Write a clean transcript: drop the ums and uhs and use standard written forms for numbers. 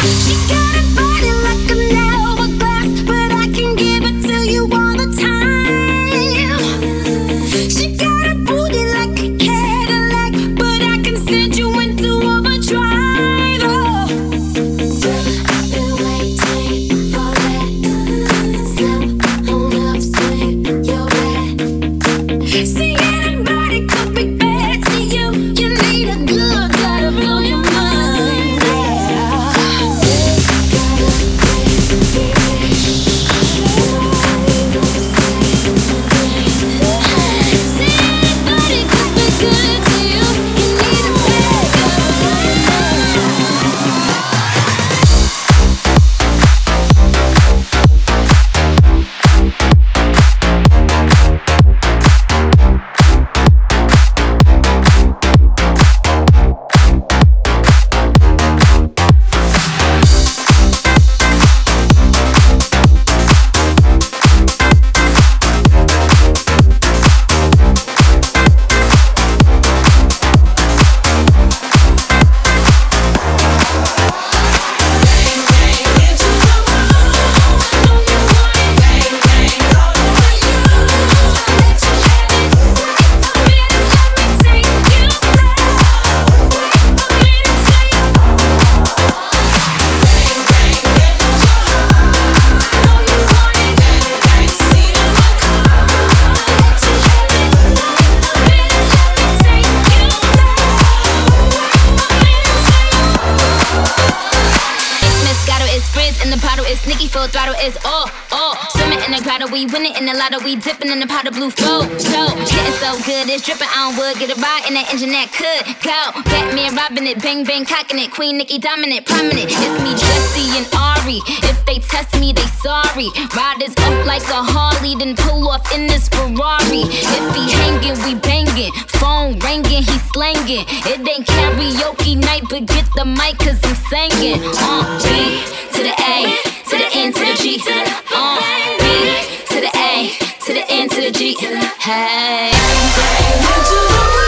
She got a body like an hourglass, but I can give it to you all the time. She got a booty like a Cadillac, but I can send you into overdrive. Oh, I've been waiting for that. Step on up, swing your back. See, anybody could be bad to you. You need a good guy to blow your mind. Sneaky full throttle is all. Swimming in the grotto, we winning in the lotto, we dipping in the pot of blue flow. Getting so good, it's dripping on wood. Get a ride in that engine that could go. Batman robbing it, bang bang cocking it. Queen Nicki dominant, prominent. It's me, Jesse and Ari. If they test me, they sorry. Riders up like a Harley, then pull off in this Ferrari. If he hanging, we banging. Phone ringing, he slanging. It ain't karaoke night, but get the mic 'cause I'm singing. B to the A, to the N, to the G, B to the A, to the N, to the G. Hey.